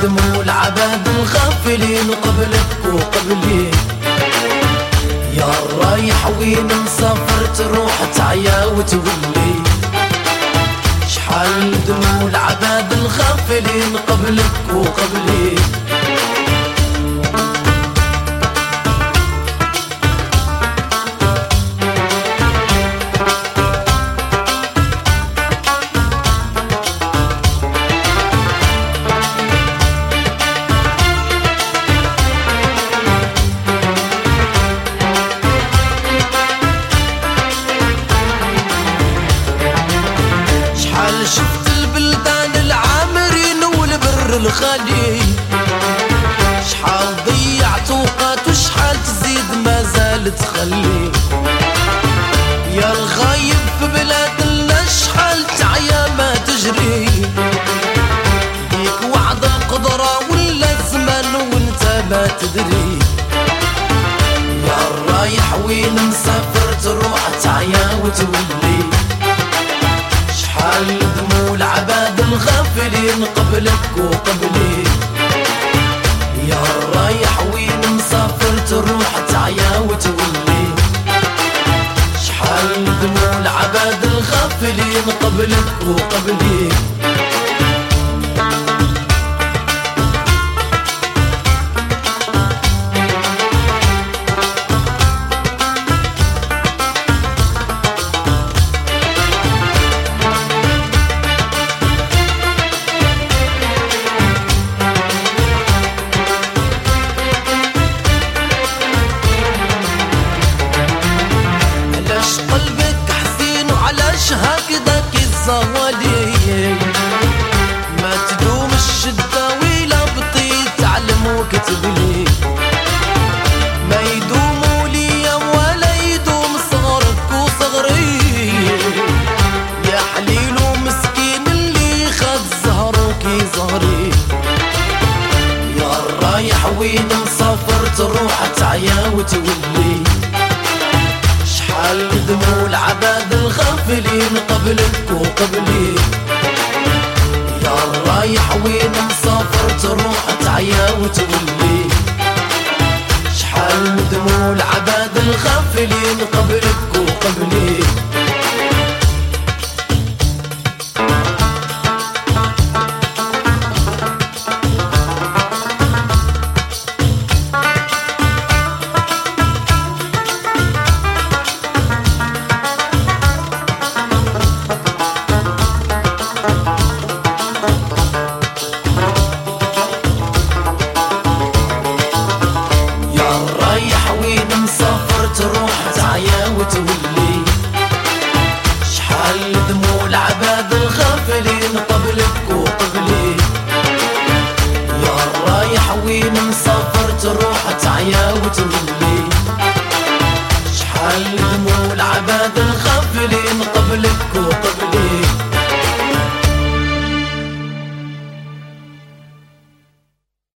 دموع العباد الغافلين قبلك وقبلي. يا رايح وين مسافر تروح تعيا وتولي. شحال دموع العباد الغافلين قبلك وقبلي. شفت البلدان العامرين والبر الخالي. شحال ضيعت اوقات وشحال تزيد ما زال تخلي. يا الغايب في بلادنا شحال تعيا ما تجري. ديك وعدة قدرة ولا زمان وانت ما تدري. يا الرايح وين مسافر تروح تعيا وتولي. شحال دموع العباد الغافلين قبلك وقبلي. يا رايح وين مسافر تروح تعيا وتولي. شحال دموع العباد الغافلين قبلك وقبلي. قلبك حزين وعلاش هكذاك الزوالي. ما تدوم الشدة ويلا بطيت تعلم وكتبلي. ما يدوموا ليا ولا يدوم صغرك وصغري. يا حليل ومسكين اللي خد زهرك زهري. يا رايح وين مسافر تروح تعيا وتولي. شحال دموع العباد الغافلين قبلك وقبلي. يا رايح وين مسافر تروح تعيا وتولي. شحال دموع العباد الغافلين قبلك